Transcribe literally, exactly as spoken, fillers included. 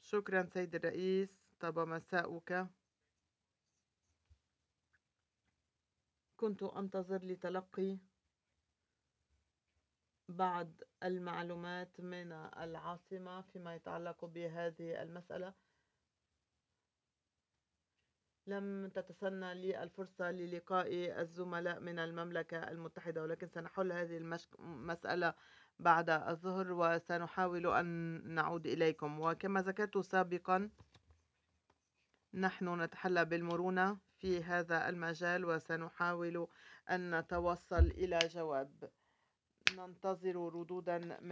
شكرا سيد الرئيس، طاب مساؤك. كنت أنتظر لتلقي بعض المعلومات من العاصمة فيما يتعلق بهذه المسألة. لم تتسنى لي الفرصة للقاء الزملاء من المملكة المتحدة، ولكن سنحل هذه المسألة بعد الظهر وسنحاول أن نعود إليكم. وكما ذكرت سابقا، نحن نتحلى بالمرونة في هذا المجال وسنحاول أن نتوصل إلى جواب. ننتظر ردودا